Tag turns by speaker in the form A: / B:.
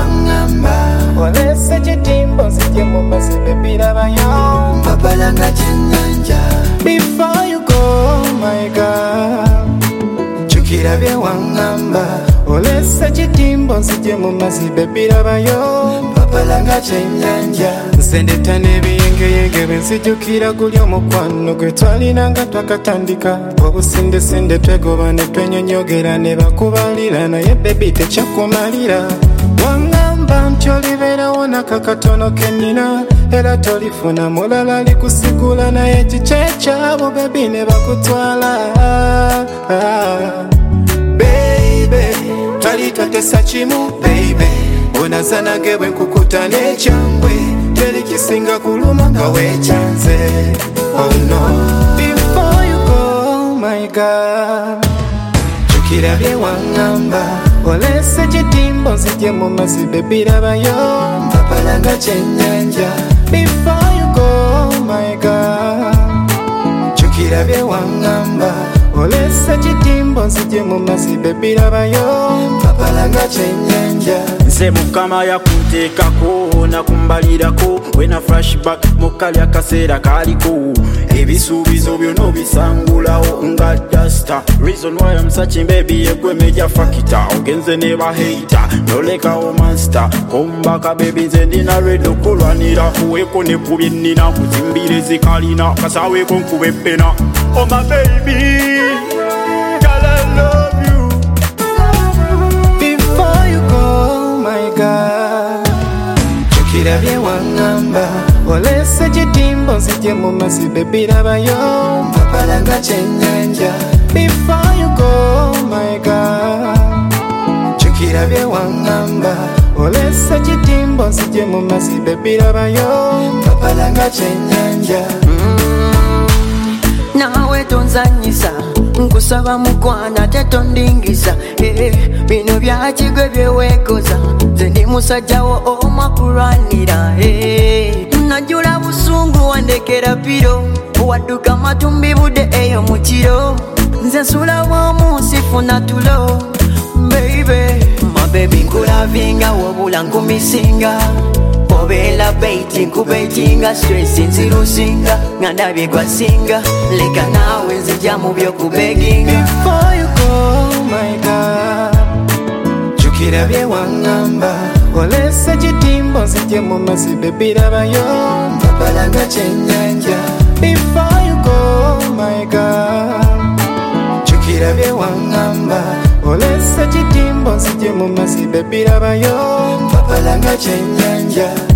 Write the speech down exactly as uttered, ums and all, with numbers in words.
A: wangamba
B: olese chitimbo nzije mu mazzi baby labayo
A: mpapalanga kyennyanja.
B: Before you go my girl
A: jjukira bye wangamba
B: olese chitimbo nzije mu mazzi baby labayo
A: mpapalanga kyennyanja.
B: nsendeta n'ebiyengeyenge bwe nzijukira guli omukwano gwe twalina nga twakatandika obusindesinde twegoba ne twenyonyogera ne bakubalira naye bebi tekyakumalira wangamba nti olibeerawo nakakatono kennina era tolifuna mulala likusigula naye kikyekyabo bebi ne bakutwala baby twali twatesa kimu baby onazanage bwe nkukuta n'ekyangwe teri kisinga kuluma nga weekyanze. Oh no, before you go my girl
A: jjukira bye wangamba
B: olese chitimbo nzije mu mazzi baby labayo
A: mpapalanga kyennyanja.
B: Before you go my girl
A: jjukira bye wangamba
B: olese chitimbo nzije mu mazzi baby labayo
A: mpapalanga kyennyanja.
C: nze mukama yakunteekako nakumbalirako wena flashback mukali akaseera kaliko ebisuubizo byonna obisangulawo nga dasta. Reason why I'm searching baby yegwe meja fakita ogenze ne bahater nolekawo monster kombaka baby nze ndina redo kulwanira kuweko ne kubye nnina kuzimbire zikalina kasaweeko nkube pena. Oh my baby girl I love you.
B: Before you go my girl
A: jjukira bye wangamba
B: olese chitimbo nzije mu mazzi baby labayo
A: mpapalanga kyennyanja.
B: Before you go my girl
A: jjukira bye wangamba
B: olese chitimbo nzije mu mazzi baby labayo
A: mpapalanga kyennyanja.
D: nawe tonzanyisa nkusaba mukwana tetondingisa eh, bino byakigwe byewekoza nze ndi musajjawo omwakulwanira eh. najula busungu wandekera piro wadduka matumbi budde eyo mukiro nze nsula bwomunsi funa tulo baby my baby nkulavinga wobula nkumisinga obeera baiti nkubaitinga stress nzirusinga nga ndabye gwasinga leka naawe nzija mu byokubeginga.
B: Before you go my girl
A: jjukira bye wangamba
B: olese chitimbo nzije mu mazzi baby labayo
A: mpapalanga kyennyanja.
B: Before you go my girl
A: jjukira bye wangamba
B: olese chitimbo nzije mu mazzi baby labayo
A: mpapalanga kyennyanja.